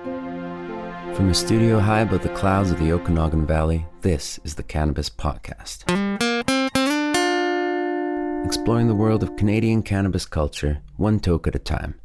From a studio high above the clouds of the Okanagan Valley, this is the Cannabis Podcast. Exploring the world of Canadian cannabis culture, one toke at a time.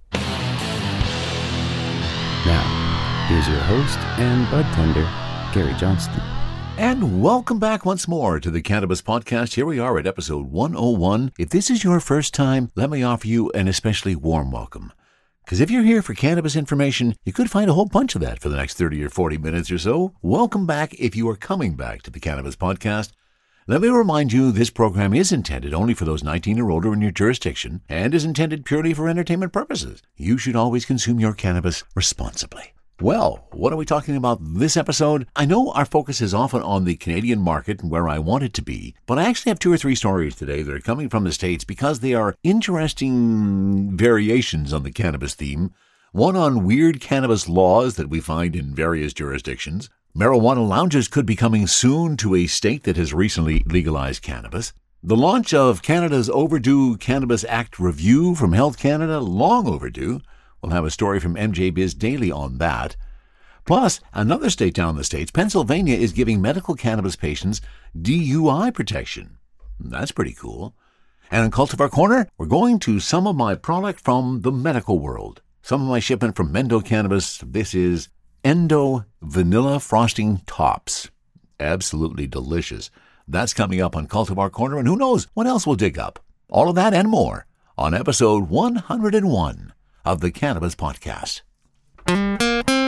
Now, here's your host and bud tender, Gary Johnston. And welcome back once more to the Cannabis Podcast. Here we are at episode 101. If this is your first time, let me offer you an especially warm welcome. Because if you're here for cannabis information, you could find a whole bunch of that for the next 30 or 40 minutes or so. Welcome back if you are coming back to the Cannabis Podcast. Let me remind you, this program is intended only for those 19 or older in your jurisdiction and is intended purely for entertainment purposes. You should always consume your cannabis responsibly. Well, what are we talking about this episode? I know our focus is often on the Canadian market and where I want it to be, but I actually have two or three stories today that are coming from the States because they are interesting variations on the cannabis theme. One on weird cannabis laws that we find in various jurisdictions. Marijuana lounges could be coming soon to a state that has recently legalized cannabis. The launch of Canada's overdue Cannabis Act review from Health Canada, long overdue. We'll have a story from MJ Biz Daily on that. Plus, another state down the States, Pennsylvania, is giving medical cannabis patients DUI protection. That's pretty cool. And in Cultivar Corner, we're going to some of my product from the medical world. Some of my shipment from Mendo Cannabis. This is Endo Vanilla Frosting Tops. Absolutely delicious. That's coming up on Cultivar Corner, and who knows what else we'll dig up. All of that and more on episode 101. Of the Cannabis Podcast. And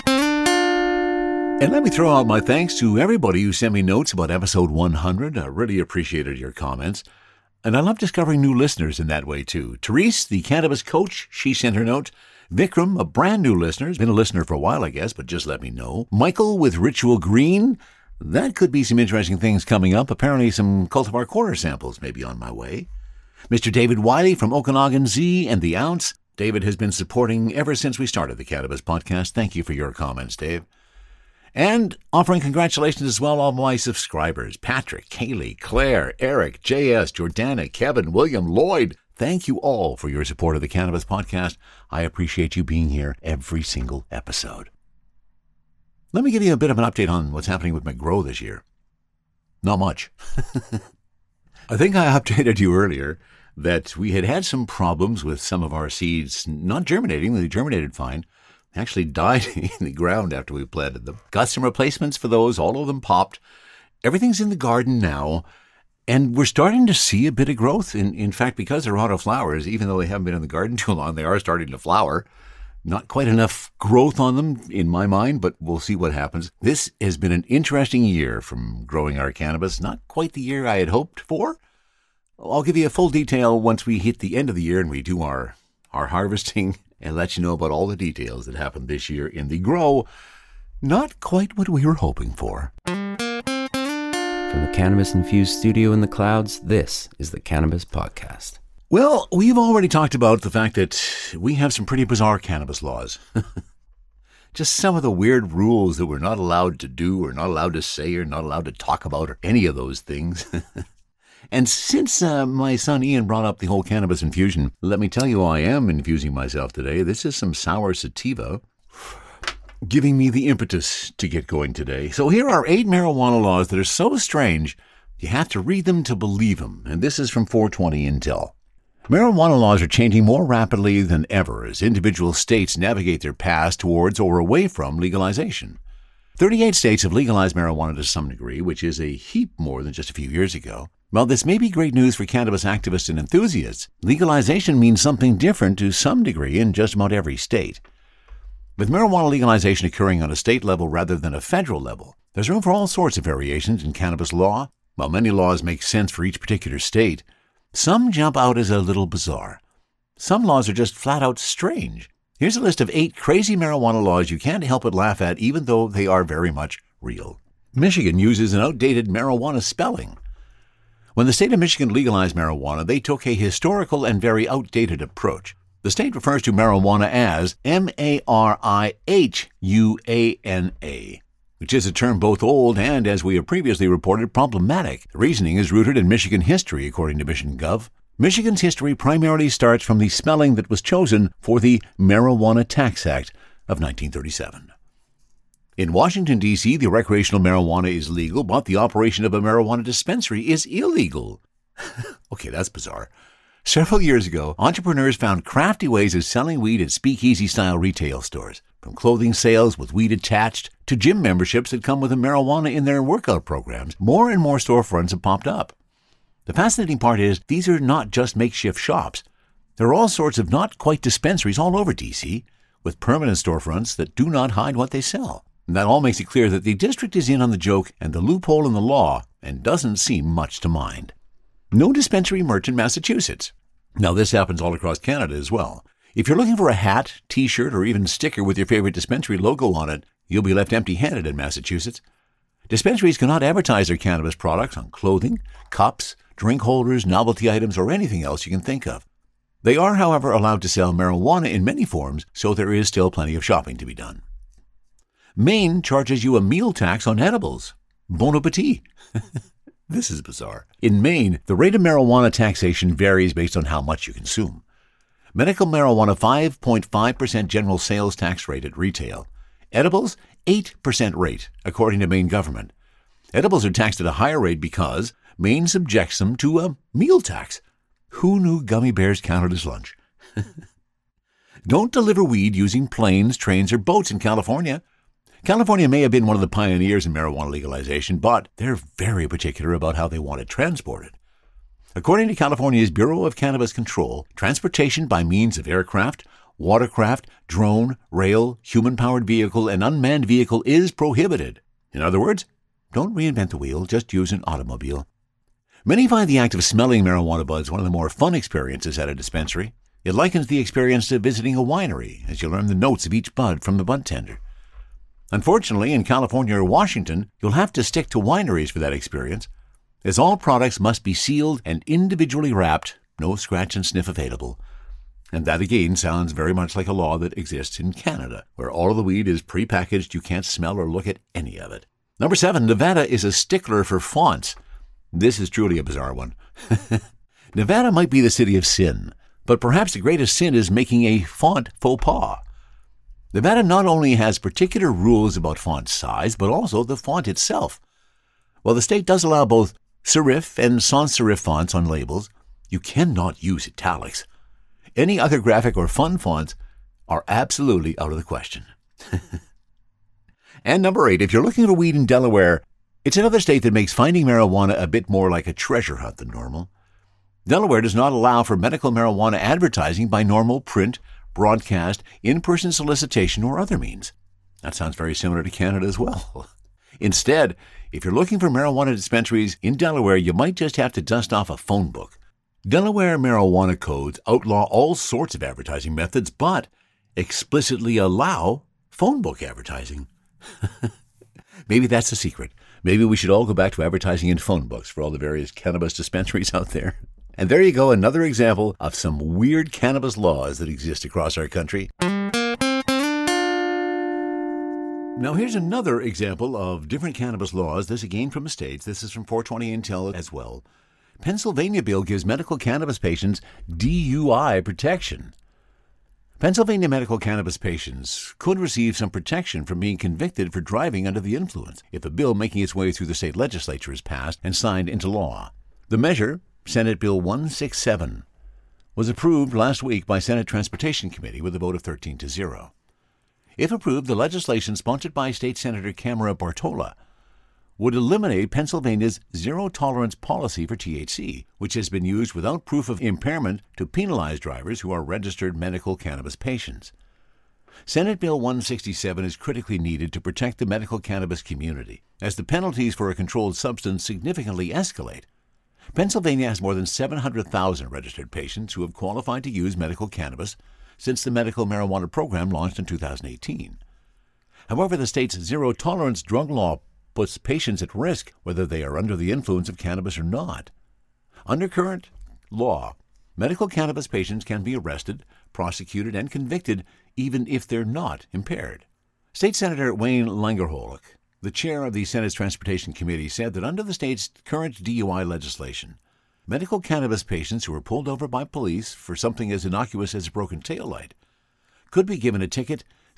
let me throw out my thanks to everybody who sent me notes about episode 100. I really appreciated your comments. And I love discovering new listeners in that way too. Therese, the cannabis coach, she sent her note. Vikram, a brand new listener, has been a listener for a while, I guess, but just let me know. Michael with Ritual Green. That could be some interesting things coming up. Apparently some Cultivar Corner samples may be on my way. Mr. David Wiley from Okanagan Z and The Ounce. David has been supporting ever since we started the Cannabis Podcast. Thank you for your comments, Dave. And offering congratulations as well to all my subscribers. Patrick, Kaylee, Claire, Eric, JS, Jordana, Kevin, William, Lloyd. Thank you all for your support of the Cannabis Podcast. I appreciate you being here every single episode. Let me give you a bit of an update on what's happening with my grow this year. Not much. I think I updated you earlier that we had some problems with some of our seeds not germinating. They germinated fine. They actually died in the ground after we planted them. Got some replacements for those. All of them popped. Everything's in the garden now. And we're starting to see a bit of growth. In fact, because they're out of flowers, even though they haven't been in the garden too long, they are starting to flower. Not quite enough growth on them in my mind, but we'll see what happens. This has been an interesting year from growing our cannabis. Not quite the year I had hoped for. I'll give you a full detail once we hit the end of the year and we do our harvesting and let you know about all the details that happened this year in the grow. Not quite what we were hoping for. From the cannabis-infused studio in the clouds, this is the Cannabis Podcast. Well, we've already talked about the fact that we have some pretty bizarre cannabis laws. Just some of the weird rules that we're not allowed to do or not allowed to say or not allowed to talk about or any of those things. And since my son Ian brought up the whole cannabis infusion, let me tell you I am infusing myself today. This is some sour sativa, giving me the impetus to get going today. So here are 8 marijuana laws that are so strange, you have to read them to believe them. And this is from 420 Intel. Marijuana laws are changing more rapidly than ever as individual states navigate their paths towards or away from legalization. 38 states have legalized marijuana to some degree, which is a heap more than just a few years ago. While this may be great news for cannabis activists and enthusiasts, legalization means something different to some degree in just about every state. With marijuana legalization occurring on a state level rather than a federal level, there's room for all sorts of variations in cannabis law. While many laws make sense for each particular state, some jump out as a little bizarre. Some laws are just flat out strange. Here's a list of 8 crazy marijuana laws you can't help but laugh at, even though they are very much real. Michigan uses an outdated marijuana spelling. When the state of Michigan legalized marijuana, they took a historical and very outdated approach. The state refers to marijuana as marihuana, which is a term both old and, as we have previously reported, problematic. The reasoning is rooted in Michigan history, according to Michigan Gov. Michigan's history primarily starts from the spelling that was chosen for the Marijuana Tax Act of 1937. In Washington, D.C., the recreational marijuana is legal, but the operation of a marijuana dispensary is illegal. Okay, that's bizarre. Several years ago, entrepreneurs found crafty ways of selling weed at speakeasy-style retail stores, from clothing sales with weed attached to gym memberships that come with a marijuana in their workout programs. More and more storefronts have popped up. The fascinating part is these are not just makeshift shops. There are all sorts of not quite dispensaries all over D.C., with permanent storefronts that do not hide what they sell. And that all makes it clear that the district is in on the joke and the loophole in the law and doesn't seem much to mind. No dispensary merch in Massachusetts. Now, this happens all across Canada as well. If you're looking for a hat, t-shirt, or even sticker with your favorite dispensary logo on it, you'll be left empty-handed in Massachusetts. Dispensaries cannot advertise their cannabis products on clothing, cups, drink holders, novelty items, or anything else you can think of. They are, however, allowed to sell marijuana in many forms, so there is still plenty of shopping to be done. Maine charges you a meal tax on edibles. Bon appetit. This is bizarre. In Maine, the rate of marijuana taxation varies based on how much you consume. Medical marijuana, 5.5% general sales tax rate at retail. Edibles, 8% rate, according to Maine government. Edibles are taxed at a higher rate because Maine subjects them to a meal tax. Who knew gummy bears counted as lunch? Don't deliver weed using planes, trains, or boats in California. California may have been one of the pioneers in marijuana legalization, but they're very particular about how they want it transported. According to California's Bureau of Cannabis Control, transportation by means of aircraft, watercraft, drone, rail, human-powered vehicle, and unmanned vehicle is prohibited. In other words, don't reinvent the wheel, just use an automobile. Many find the act of smelling marijuana buds one of the more fun experiences at a dispensary. It likens the experience to visiting a winery, as you learn the notes of each bud from the bud tender. Unfortunately, in California or Washington, you'll have to stick to wineries for that experience, as all products must be sealed and individually wrapped, no scratch and sniff available. And that again sounds very much like a law that exists in Canada, where all of the weed is pre-packaged, you can't smell or look at any of it. Number 7, Nevada is a stickler for fonts. This is truly a bizarre one. Nevada might be the city of sin, but perhaps the greatest sin is making a font faux pas. Nevada not only has particular rules about font size, but also the font itself. While the state does allow both serif and sans serif fonts on labels, you cannot use italics. Any other graphic or fun fonts are absolutely out of the question. And number 8, if you're looking for weed in Delaware, it's another state that makes finding marijuana a bit more like a treasure hunt than normal. Delaware does not allow for medical marijuana advertising by normal print, broadcast, in-person solicitation, or other means. That sounds very similar to Canada as well. Instead, if you're looking for marijuana dispensaries in Delaware, you might just have to dust off a phone book. Delaware marijuana codes outlaw all sorts of advertising methods, but explicitly allow phone book advertising. Maybe that's the secret. Maybe we should all go back to advertising in phone books for all the various cannabis dispensaries out there. And there you go, another example of some weird cannabis laws that exist across our country. Now here's another example of different cannabis laws, this again from the States. This is from 420 Intel as well. Pennsylvania bill gives medical cannabis patients DUI protection. Pennsylvania medical cannabis patients could receive some protection from being convicted for driving under the influence if a bill making its way through the state legislature is passed and signed into law. The measure, Senate Bill 167, was approved last week by Senate Transportation Committee with a vote of 13-0. If approved, the legislation sponsored by State Senator Camara Bartola would eliminate Pennsylvania's zero-tolerance policy for THC, which has been used without proof of impairment to penalize drivers who are registered medical cannabis patients. Senate Bill 167 is critically needed to protect the medical cannabis community, as the penalties for a controlled substance significantly escalate. Pennsylvania has more than 700,000 registered patients who have qualified to use medical cannabis since the medical marijuana program launched in 2018. However, the state's zero-tolerance drug law puts patients at risk whether they are under the influence of cannabis or not. Under current law, medical cannabis patients can be arrested, prosecuted, and convicted even if they're not impaired. State Senator Wayne Langerhoek, the chair of the Senate's Transportation Committee, said that under the state's current DUI legislation, medical cannabis patients who are pulled over by police for something as innocuous as a broken taillight could be given a ticket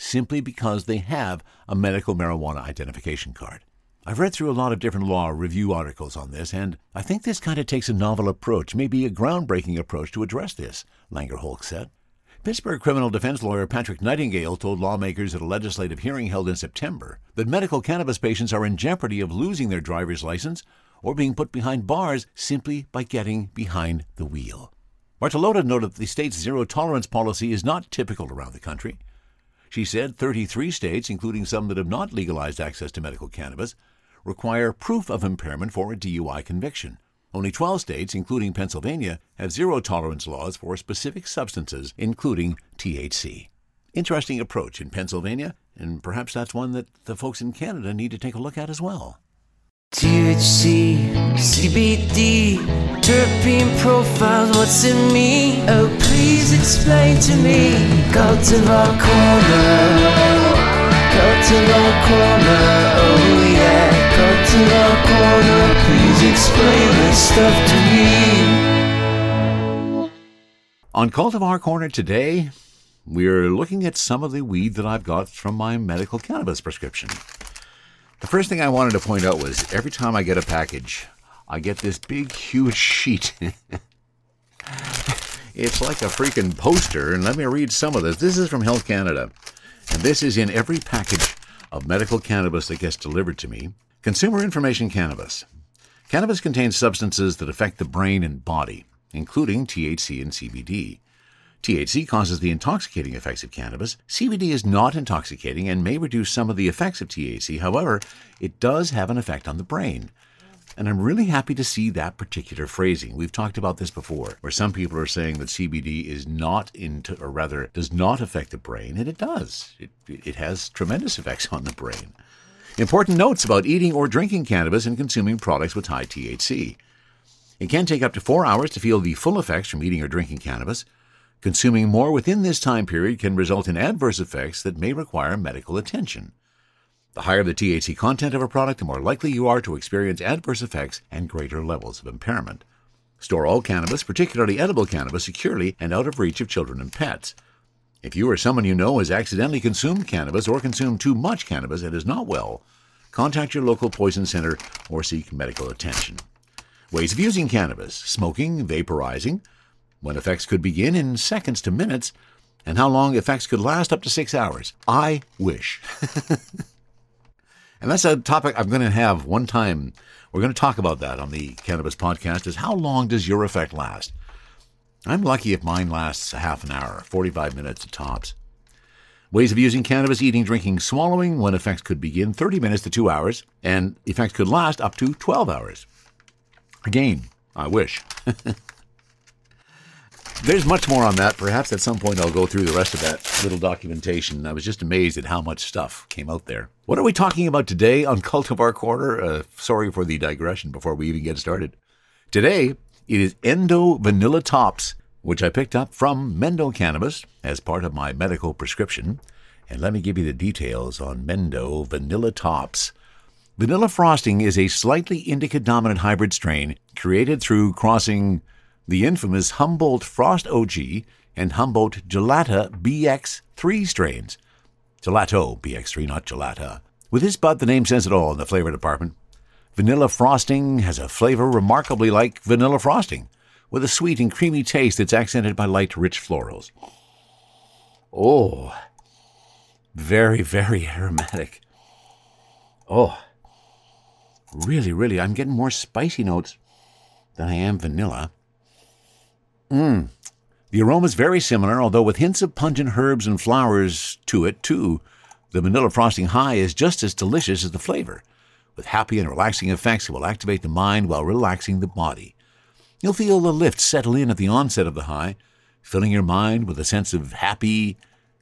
simply because they have a medical marijuana identification card. I've read through a lot of different law review articles on this, and I think this kind of takes a novel approach, maybe a groundbreaking approach to address this, Langer-Holtz said. Pittsburgh criminal defense lawyer Patrick Nightingale told lawmakers at a legislative hearing held in September that medical cannabis patients are in jeopardy of losing their driver's license or being put behind bars simply by getting behind the wheel. Bartolota noted that the state's zero-tolerance policy is not typical around the country. She said 33 states, including some that have not legalized access to medical cannabis, require proof of impairment for a DUI conviction. Only 12 states, including Pennsylvania, have zero-tolerance laws for specific substances, including THC. Interesting approach in Pennsylvania, and perhaps that's one that the folks in Canada need to take a look at as well. THC, CBD, terpene profiles, what's in me? Oh, please explain to me. Cultivar Corner, Cultivar Corner, oh yeah. Cultivar Corner, please explain this stuff to me. On Cultivar Corner today, we're looking at some of the weed that I've got from my medical cannabis prescription. The first thing I wanted to point out was every time I get a package, I get this big, huge sheet. It's like a freaking poster, and let me read some of this. This is from Health Canada, and this is in every package of medical cannabis that gets delivered to me. Consumer information cannabis. Cannabis contains substances that affect the brain and body, including THC and CBD. THC causes the intoxicating effects of cannabis. CBD is not intoxicating and may reduce some of the effects of THC. However, it does have an effect on the brain. And I'm really happy to see that particular phrasing. We've talked about this before, where some people are saying that CBD is does not affect the brain, and it does. It has tremendous effects on the brain. Important notes about eating or drinking cannabis and consuming products with high THC. It can take up to 4 hours to feel the full effects from eating or drinking cannabis. Consuming more within this time period can result in adverse effects that may require medical attention. The higher the THC content of a product, the more likely you are to experience adverse effects and greater levels of impairment. Store all cannabis, particularly edible cannabis, securely and out of reach of children and pets. If you or someone you know has accidentally consumed cannabis or consumed too much cannabis and is not well, contact your local poison center or seek medical attention. Ways of using cannabis: smoking, vaporizing, when effects could begin in seconds to minutes, and how long effects could last up to 6 hours. I wish. And that's a topic I'm going to have one time. We're going to talk about that on the Cannabis Podcast, is how long does your effect last? I'm lucky if mine lasts a half an hour, 45 minutes at tops. Ways of using cannabis: eating, drinking, swallowing, when effects could begin 30 minutes to 2 hours, and effects could last up to 12 hours. Again, I wish. There's much more on that. Perhaps at some point I'll go through the rest of that little documentation. I was just amazed at how much stuff came out there. What are we talking about today on Cultivar Corner? Sorry for the digression before we even get started. Today, it is Endo Vanilla Tops, which I picked up from Mendo Cannabis as part of my medical prescription. And let me give you the details on Mendo Vanilla Tops. Vanilla Frosting is a slightly indica-dominant hybrid strain created through crossing the infamous Humboldt Frost OG and Humboldt Gelata BX3 strains. Gelato BX3, not Gelata. With this bud, the name says it all in the flavor department. Vanilla Frosting has a flavor remarkably like vanilla frosting, with a sweet and creamy taste that's accented by light, rich florals. Oh, very, very aromatic. Oh, really, I'm getting more spicy notes than I am vanilla. The aroma is very similar, although with hints of pungent herbs and flowers to it, too. The vanilla frosting high is just as delicious as the flavor. With happy and relaxing effects, it will activate the mind while relaxing the body. You'll feel the lift settle in at the onset of the high, filling your mind with a sense of happy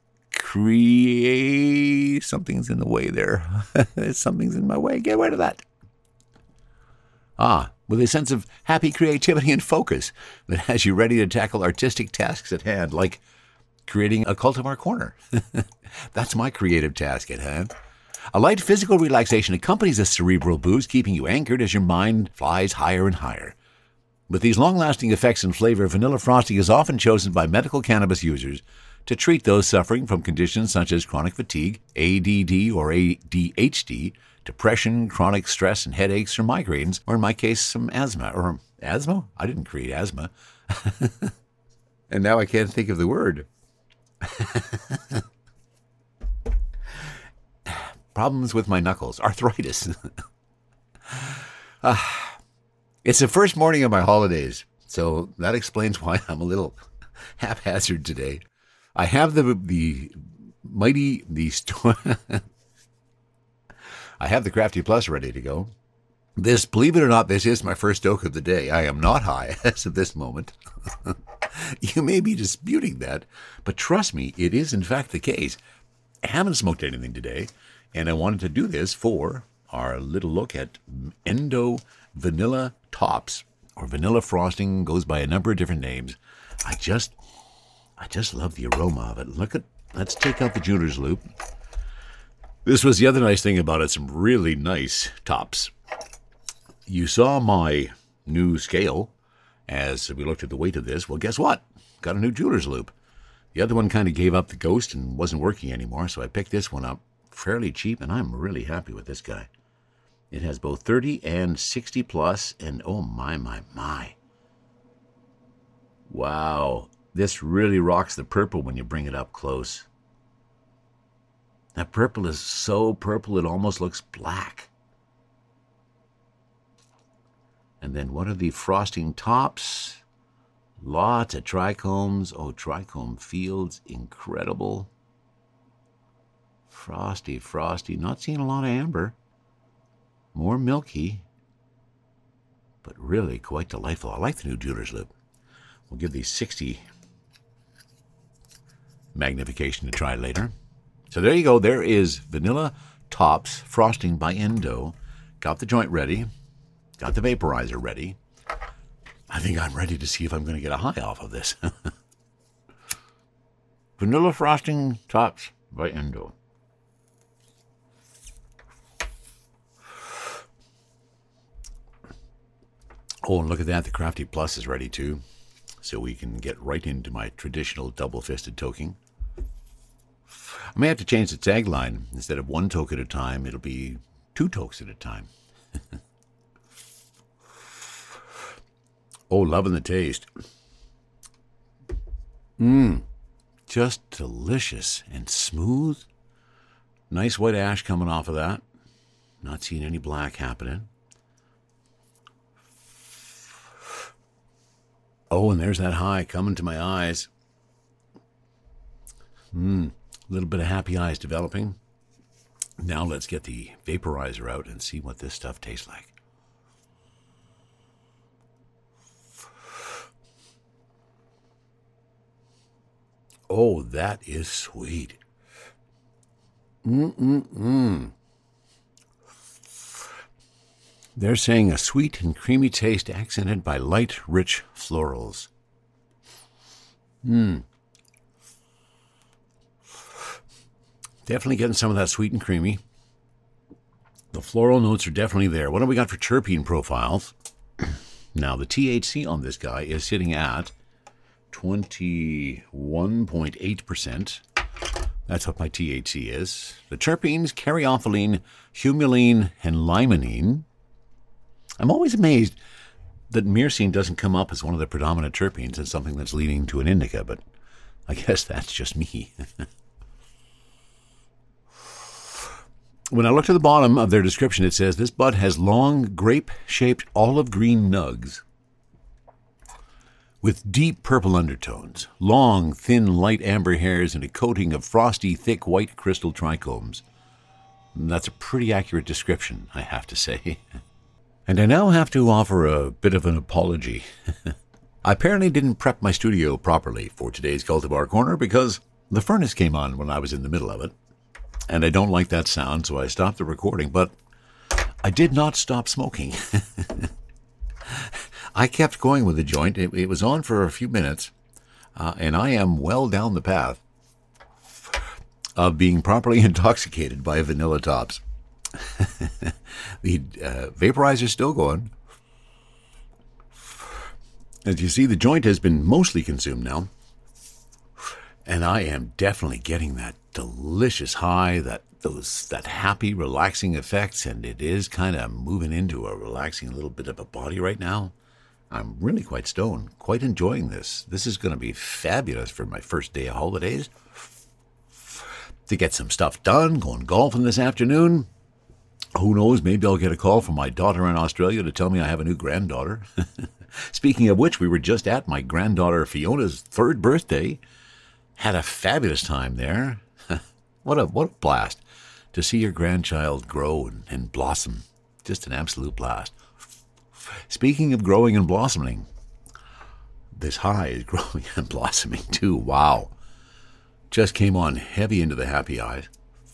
Something's in the way there. Something's in my way. Get rid of that. With a sense of happy creativity and focus that has you ready to tackle artistic tasks at hand, like creating a Cultivar Corner. That's my creative task at hand. A light physical relaxation accompanies a cerebral boost, keeping you anchored as your mind flies higher and higher. With these long-lasting effects and flavor, vanilla frosting is often chosen by medical cannabis users to treat those suffering from conditions such as chronic fatigue, ADD or ADHD, depression, chronic stress and headaches, or migraines, or in my case, some asthma. Or asthma? I didn't create asthma. And now I can't think of the word. Problems with my knuckles. Arthritis. It's the first morning of my holidays, so that explains why I'm a little haphazard today. I have I have the Crafty Plus ready to go. This, believe it or not, this is my first Stoke of the day. I am not high as of this moment. You may be disputing that, but trust me, it is in fact the case. I haven't smoked anything today, and I wanted to do this for our little look at Endo Vanilla Tops, or vanilla frosting, goes by a number of different names. I just love the aroma of it. Let's take out the jeweler's loop. This was the other nice thing about it, some really nice tops. You saw my new scale as we looked at the weight of this. Well, guess what? Got a new jeweler's loop. The other one kind of gave up the ghost and wasn't working anymore, so I picked this one up fairly cheap, and I'm really happy with this guy. It has both 30 and 60 plus, and oh my. Wow, this really rocks the purple when you bring it up close. That purple is so purple it almost looks black. And then what are the frosting tops? Lots of trichomes. Oh, trichome fields, incredible. Frosty. Not seeing a lot of amber. More milky, but really quite delightful. I like the new jeweler's loop. We'll give these 60 magnification to try later. So there you go. There is Vanilla Tops Frosting by Endo. Got the joint ready. Got the vaporizer ready. I think I'm ready to see if I'm going to get a high off of this. Vanilla Frosting Tops by Endo. Oh, and look at that. The Crafty Plus is ready too. So we can get right into my traditional double-fisted toking. I may have to change the tagline. Instead of one toke at a time, it'll be 2 tokes at a time. Oh, loving the taste. Just delicious and smooth. Nice white ash coming off of that. Not seeing any black happening. Oh, and there's that high coming to my eyes. A little bit of happy eyes developing. Now let's get the vaporizer out and see what this stuff tastes like. Oh, that is sweet. They're saying a sweet and creamy taste accented by light, rich florals. Definitely getting some of that sweet and creamy. The floral notes are definitely there. What do we got for terpene profiles? Now, the THC on this guy is sitting at 21.8%. That's what my THC is. The terpenes, caryophyllene, humulene, and limonene. I'm always amazed that myrcene doesn't come up as one of the predominant terpenes as something that's leading to an indica, but I guess that's just me. When I looked at the bottom of their description, it says, this bud has long, grape-shaped olive green nugs with deep purple undertones, long, thin, light amber hairs, and a coating of frosty, thick, white crystal trichomes. That's a pretty accurate description, I have to say. And I now have to offer a bit of an apology. I apparently didn't prep my studio properly for today's Cultivar Corner because the furnace came on when I was in the middle of it. And I don't like that sound, so I stopped the recording, but I did not stop smoking. I kept going with the joint. It was on for a few minutes, and I am well down the path of being properly intoxicated by Vanilla Tops. The vaporizer's still going. As you see, the joint has been mostly consumed now. And I am definitely getting that delicious high, that happy, relaxing effects, and it is kind of moving into a relaxing little bit of a body right now. I'm really quite stoned, quite enjoying this. This is going to be fabulous for my first day of holidays. To get some stuff done, going golfing this afternoon. Who knows, maybe I'll get a call from my daughter in Australia to tell me I have a new granddaughter. Speaking of which, we were just at my granddaughter Fiona's 3rd birthday. Had a fabulous time there. What a blast to see your grandchild grow and blossom. Just an absolute blast. Speaking of growing and blossoming, this high is growing and blossoming too. Wow. Just came on heavy into the happy eyes.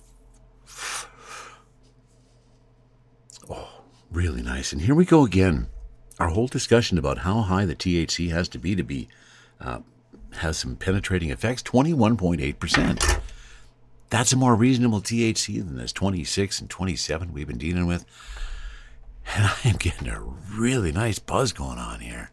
Oh, really nice. And here we go again. Our whole discussion about how high the THC has to be has some penetrating effects. 21.8%. That's a more reasonable THC than this 26 and 27 we've been dealing with. And I am getting a really nice buzz going on here.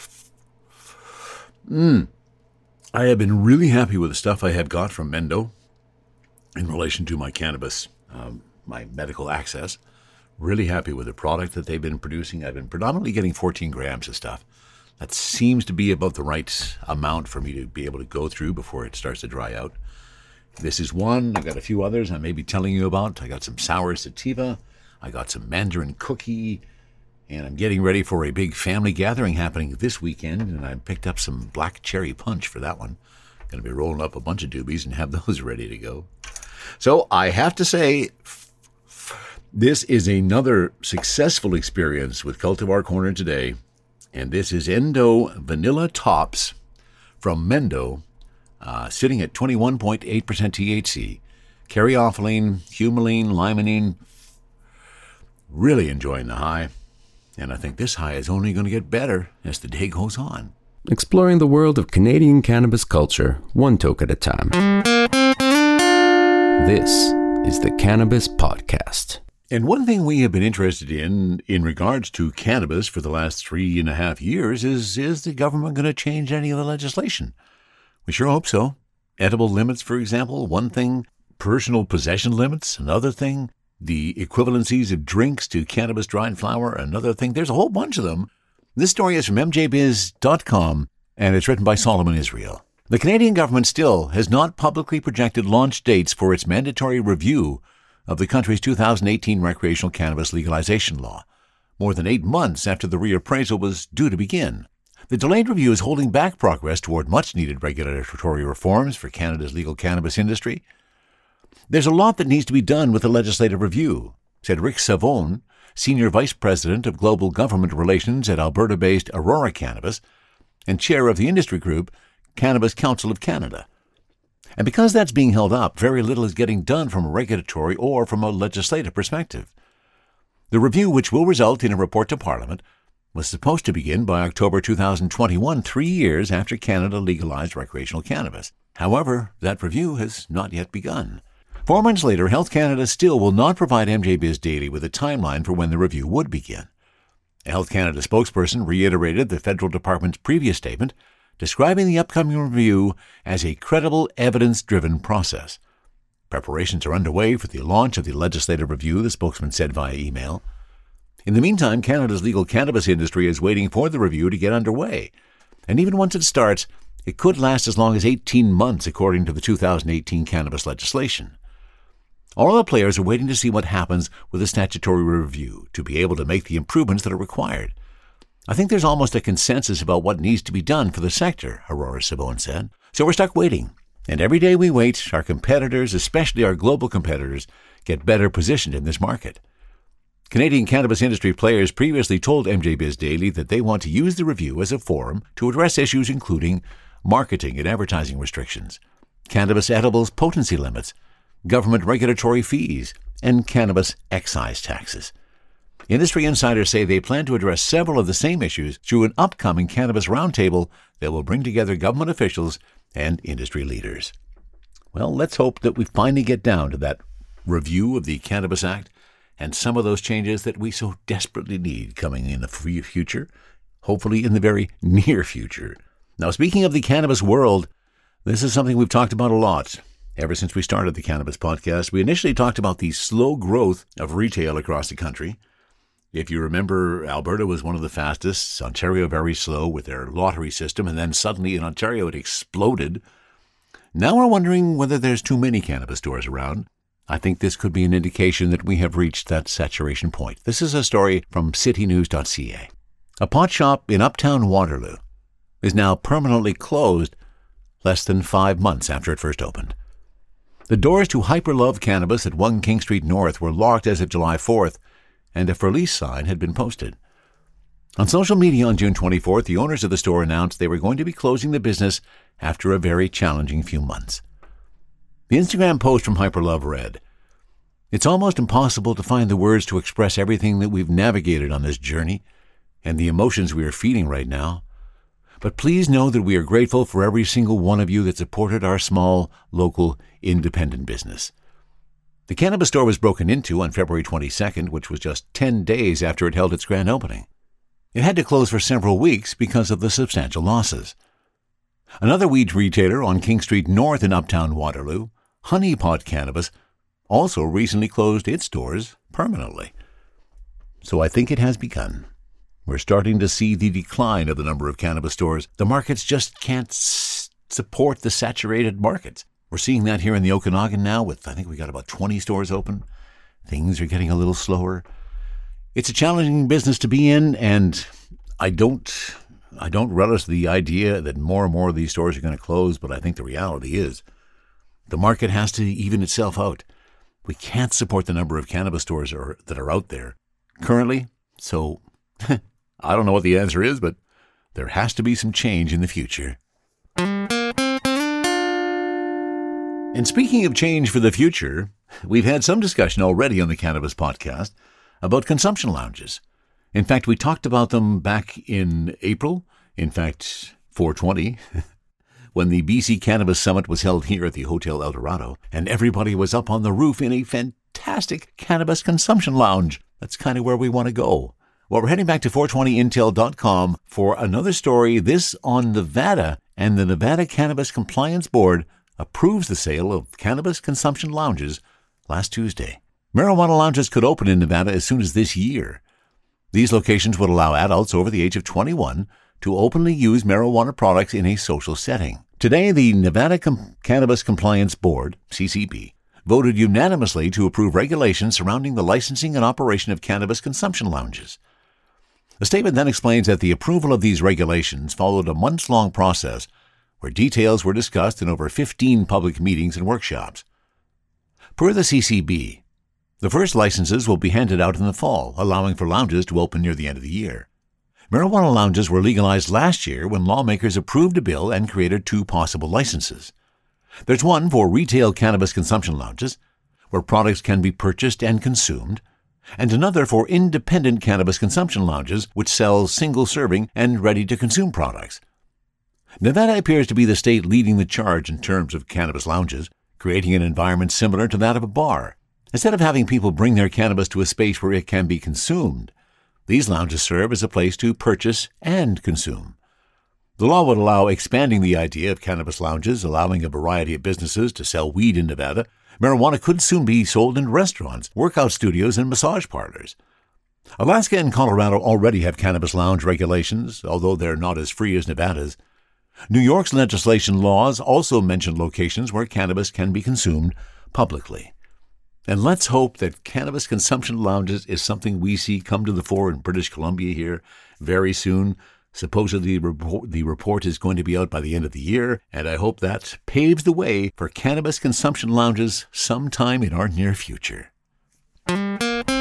I have been really happy with the stuff I have got from Mendo in relation to my cannabis, my medical access. Really happy with the product that they've been producing. I've been predominantly getting 14 grams of stuff. That seems to be about the right amount for me to be able to go through before it starts to dry out. This is one. I've got a few others I may be telling you about. I got some sour sativa. I got some mandarin cookie. And I'm getting ready for a big family gathering happening this weekend. And I picked up some black cherry punch for that one. Going to be rolling up a bunch of doobies and have those ready to go. So I have to say, this is another successful experience with Cultivar Corner today. And this is Endo Vanilla Tops from Mendo, sitting at 21.8% THC. Caryophyllene, humulene, limonene. Really enjoying the high. And I think this high is only going to get better as the day goes on. Exploring the world of Canadian cannabis culture, one toke at a time. This is the Cannabis Podcast. And one thing we have been interested in regards to cannabis for the last 3.5 years is the government going to change any of the legislation? We sure hope so. Edible limits, for example, one thing. Personal possession limits, another thing. The equivalencies of drinks to cannabis dried flower, another thing. There's a whole bunch of them. This story is from mjbiz.com, and it's written by Solomon Israel. The Canadian government still has not publicly projected launch dates for its mandatory review of the country's 2018 recreational cannabis legalization law, more than 8 months after the reappraisal was due to begin. The delayed review is holding back progress toward much-needed regulatory reforms for Canada's legal cannabis industry. There's a lot that needs to be done with the legislative review, said Rick Savone, Senior Vice President of Global Government Relations at Alberta-based Aurora Cannabis and Chair of the industry group Cannabis Council of Canada. And because that's being held up, very little is getting done from a regulatory or from a legislative perspective. The review, which will result in a report to Parliament, was supposed to begin by October 2021, 3 years after Canada legalized recreational cannabis. However, that review has not yet begun. 4 months later, Health Canada still will not provide MJBiz Daily with a timeline for when the review would begin. A Health Canada spokesperson reiterated the federal department's previous statement, describing the upcoming review as a credible, evidence-driven process. Preparations are underway for the launch of the legislative review, the spokesman said via email. In the meantime, Canada's legal cannabis industry is waiting for the review to get underway. And even once it starts, it could last as long as 18 months, according to the 2018 cannabis legislation. All the players are waiting to see what happens with the statutory review to be able to make the improvements that are required. I think there's almost a consensus about what needs to be done for the sector, Aurora Savone said. So we're stuck waiting. And every day we wait, our competitors, especially our global competitors, get better positioned in this market. Canadian cannabis industry players previously told MJBiz Daily that they want to use the review as a forum to address issues including marketing and advertising restrictions, cannabis edibles potency limits, government regulatory fees, and cannabis excise taxes. Industry insiders say they plan to address several of the same issues through an upcoming cannabis roundtable that will bring together government officials and industry leaders. Well, let's hope that we finally get down to that review of the Cannabis Act and some of those changes that we so desperately need coming in the future, hopefully in the very near future. Now, speaking of the cannabis world, This is something we've talked about a lot ever since we started the Cannabis Podcast. We initially talked about the slow growth of retail across the country. If you remember, Alberta was one of the fastest, Ontario very slow with their lottery system, and then suddenly in Ontario it exploded. Now we're wondering whether there's too many cannabis stores around. I think this could be an indication that we have reached that saturation point. This is a story from citynews.ca. A pot shop in Uptown Waterloo is now permanently closed less than 5 months after it first opened. The doors to Hyperlove Cannabis at 1 King Street North were locked as of July 4th, and a for lease sign had been posted. On social media on June 24th, the owners of the store announced they were going to be closing the business after a very challenging few months. The Instagram post from Hyperlove read, "It's almost impossible to find the words to express everything that we've navigated on this journey and the emotions we are feeling right now. But please know that we are grateful for every single one of you that supported our small, local, independent business." The cannabis store was broken into on February 22nd, which was just 10 days after it held its grand opening. It had to close for several weeks because of the substantial losses. Another weed retailer on King Street North in Uptown Waterloo, Honeypot Cannabis, also recently closed its doors permanently. So I think it has begun. We're starting to see the decline of the number of cannabis stores. The markets just can't support the saturated markets. We're seeing that here in the Okanagan now with, I think we got about 20 stores open. Things are getting a little slower. It's a challenging business to be in, and I don't relish the idea that more and more of these stores are going to close, but I think the reality is the market has to even itself out. We can't support the number of cannabis stores that are out there currently, so I don't know what the answer is, but there has to be some change in the future. And speaking of change for the future, we've had some discussion already on the Cannabis Podcast about consumption lounges. In fact, we talked about them back in April, in fact, 420, when the BC Cannabis Summit was held here at the Hotel El Dorado, and everybody was up on the roof in a fantastic cannabis consumption lounge. That's kind of where we want to go. Well, we're heading back to 420intel.com for another story, this on Nevada, and the Nevada Cannabis Compliance Board approves the sale of cannabis consumption lounges last Tuesday. Marijuana lounges could open in Nevada as soon as this year. These locations would allow adults over the age of 21 to openly use marijuana products in a social setting. Today, the Nevada Cannabis Compliance Board, CCB, voted unanimously to approve regulations surrounding the licensing and operation of cannabis consumption lounges. The statement then explains that the approval of these regulations followed a months-long process where details were discussed in over 15 public meetings and workshops. Per the CCB, the first licenses will be handed out in the fall, allowing for lounges to open near the end of the year. Marijuana lounges were legalized last year when lawmakers approved a bill and created 2 possible licenses. There's one for retail cannabis consumption lounges, where products can be purchased and consumed, and another for independent cannabis consumption lounges, which sell single-serving and ready-to-consume products. Nevada appears to be the state leading the charge in terms of cannabis lounges, creating an environment similar to that of a bar. Instead of having people bring their cannabis to a space where it can be consumed, these lounges serve as a place to purchase and consume. The law would allow expanding the idea of cannabis lounges, allowing a variety of businesses to sell weed in Nevada. Marijuana could soon be sold in restaurants, workout studios, and massage parlors. Alaska and Colorado already have cannabis lounge regulations, although they're not as free as Nevada's. New York's legislation laws also mention locations where cannabis can be consumed publicly. And let's hope that cannabis consumption lounges is something we see come to the fore in British Columbia here very soon. Supposedly the report is going to be out by the end of the year, and I hope that paves the way for cannabis consumption lounges sometime in our near future. From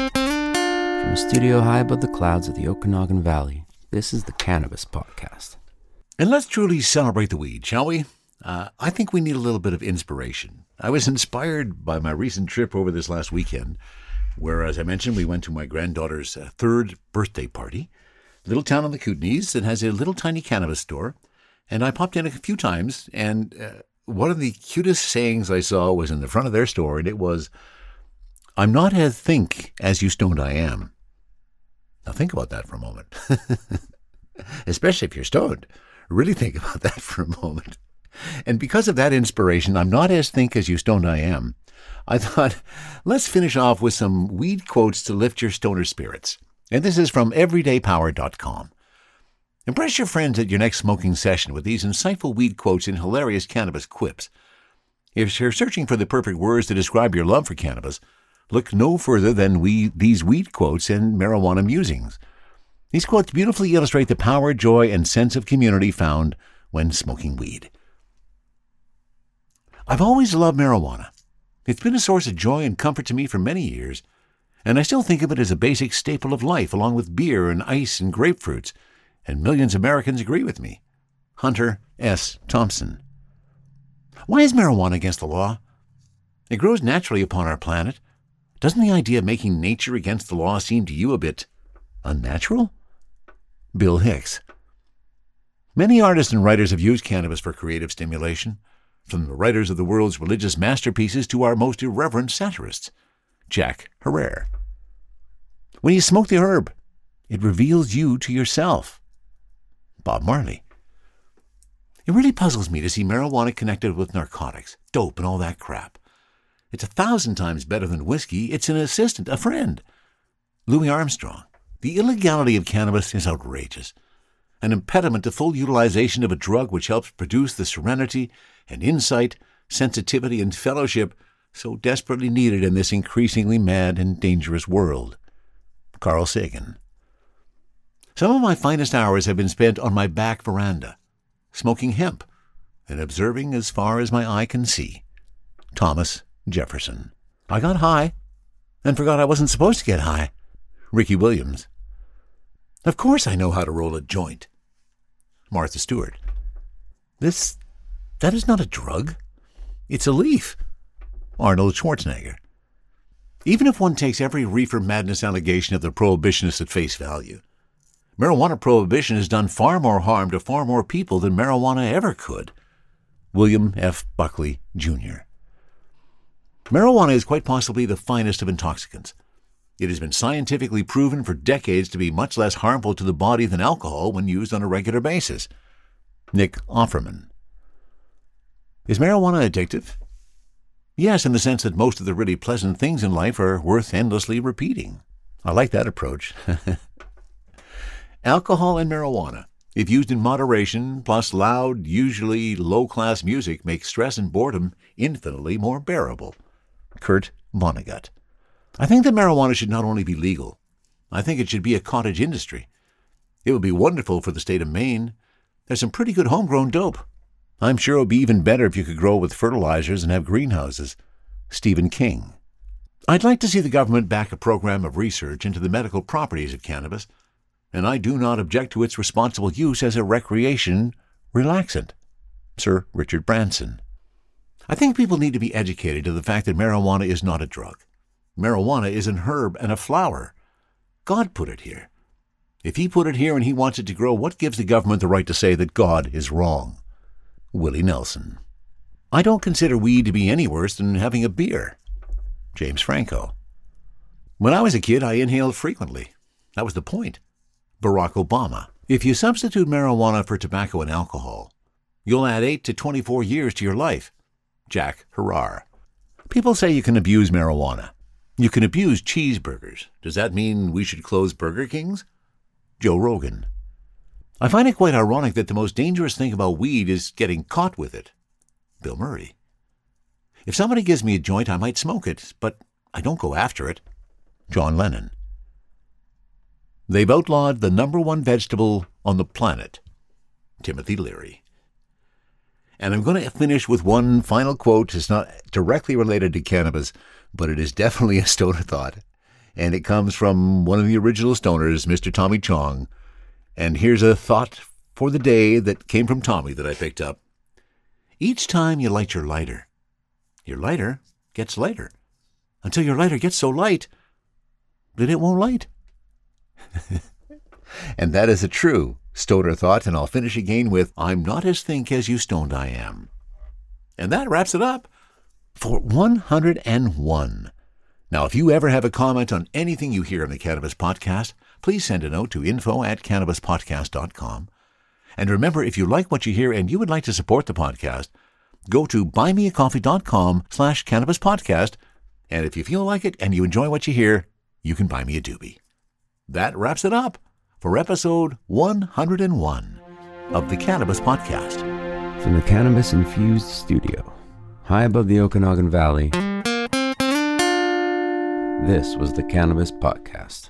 a studio high above the clouds of the Okanagan Valley, this is the Cannabis Podcast. And let's truly celebrate the weed, shall we? I think we need a little bit of inspiration. I was inspired by my recent trip over this last weekend, where, as I mentioned, we went to my granddaughter's 3rd birthday party. Little town on the Kootenays that has a little tiny cannabis store, and I popped in a few times, and one of the cutest sayings I saw was in the front of their store, and it was, "I'm not as think as you stoned I am." Now think about that for a moment. Especially if you're stoned. Really think about that for a moment. And because of that inspiration, I'm not as think as you stoned I am. I thought, let's finish off with some weed quotes to lift your stoner spirits. And this is from everydaypower.com. Impress your friends at your next smoking session with these insightful weed quotes and hilarious cannabis quips. If you're searching for the perfect words to describe your love for cannabis, look no further than these weed quotes and marijuana musings. These quotes beautifully illustrate the power, joy, and sense of community found when smoking weed. I've always loved marijuana. It's been a source of joy and comfort to me for many years, and I still think of it as a basic staple of life along with beer and ice and grapefruits, and millions of Americans agree with me. Hunter S. Thompson. Why is marijuana against the law? It grows naturally upon our planet. Doesn't the idea of making nature against the law seem to you a bit unnatural? Bill Hicks. Many artists and writers have used cannabis for creative stimulation, from the writers of the world's religious masterpieces to our most irreverent satirists. Jack Herrera. When you smoke the herb, it reveals you to yourself. Bob Marley. It really puzzles me to see marijuana connected with narcotics, dope, and all that crap. It's 1,000 times better than whiskey. It's an assistant, a friend. Louis Armstrong. The illegality of cannabis is outrageous. An impediment to full utilization of a drug which helps produce the serenity and insight, sensitivity, and fellowship so desperately needed in this increasingly mad and dangerous world. Carl Sagan. Some of my finest hours have been spent on my back veranda, smoking hemp and observing as far as my eye can see. Thomas Jefferson. I got high and forgot I wasn't supposed to get high. Ricky Williams. Of course I know how to roll a joint. Martha Stewart. That is not a drug. It's a leaf. Arnold Schwarzenegger. Even if one takes every reefer madness allegation of the prohibitionists at face value, marijuana prohibition has done far more harm to far more people than marijuana ever could. William F. Buckley, Jr. Marijuana is quite possibly the finest of intoxicants. It has been scientifically proven for decades to be much less harmful to the body than alcohol when used on a regular basis. Nick Offerman. Is marijuana addictive? Yes, in the sense that most of the really pleasant things in life are worth endlessly repeating. I like that approach. Alcohol and marijuana, if used in moderation, plus loud, usually low-class music, make stress and boredom infinitely more bearable. Kurt Vonnegut. I think that marijuana should not only be legal. I think it should be a cottage industry. It would be wonderful for the state of Maine. There's some pretty good homegrown dope. I'm sure it would be even better if you could grow with fertilizers and have greenhouses. Stephen King. I'd like to see the government back a program of research into the medical properties of cannabis, and I do not object to its responsible use as a recreation relaxant. Sir Richard Branson. I think people need to be educated to the fact that marijuana is not a drug. Marijuana is an herb and a flower. God put it here. If he put it here and he wants it to grow, what gives the government the right to say that God is wrong? Willie Nelson. I don't consider weed to be any worse than having a beer. James Franco. When I was a kid, I inhaled frequently. That was the point. Barack Obama. If you substitute marijuana for tobacco and alcohol, you'll add 8 to 24 years to your life. Jack Herrera. People say you can abuse marijuana. You can abuse cheeseburgers. Does that mean we should close Burger Kings? Joe Rogan. I find it quite ironic that the most dangerous thing about weed is getting caught with it. Bill Murray. If somebody gives me a joint, I might smoke it, but I don't go after it. John Lennon. They've outlawed the #1 vegetable on the planet. Timothy Leary. And I'm going to finish with one final quote. It's not directly related to cannabis, but it is definitely a stoner thought. And it comes from one of the original stoners, Mr. Tommy Chong. And here's a thought for the day that came from Tommy that I picked up. Each time you light your lighter gets lighter, until your lighter gets so light that it won't light. And that is a true stoner thought, and I'll finish again with, I'm not as think as you stoned I am. And that wraps it up for 101. Now, if you ever have a comment on anything you hear on the Cannabis Podcast, please send a note to info@cannabispodcast.com. And remember, if you like what you hear and you would like to support the podcast, go to buymeacoffee.com/cannabispodcast. And if you feel like it and you enjoy what you hear, you can buy me a doobie. That wraps it up for episode 101 of the Cannabis Podcast. From the Cannabis Infused Studio, high above the Okanagan Valley, this was the Cannabis Podcast.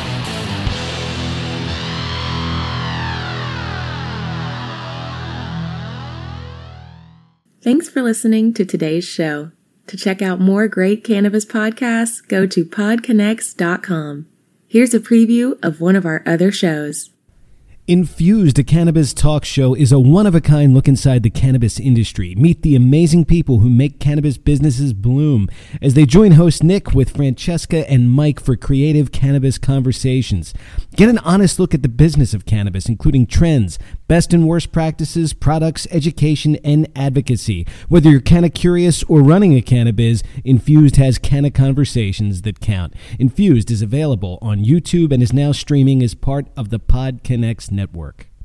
Thanks for listening to today's show. To check out more great cannabis podcasts, go to podconnects.com. Here's a preview of one of our other shows. Infused, a cannabis talk show, is a one-of-a-kind look inside the cannabis industry. Meet the amazing people who make cannabis businesses bloom as they join host Nick with Francesca and Mike for creative cannabis conversations. Get an honest look at the business of cannabis, including trends, best and worst practices, products, education, and advocacy. Whether you're canna curious or running a cannabis, Infused has canna conversations that count. Infused is available on YouTube and is now streaming as part of the PodConnects network.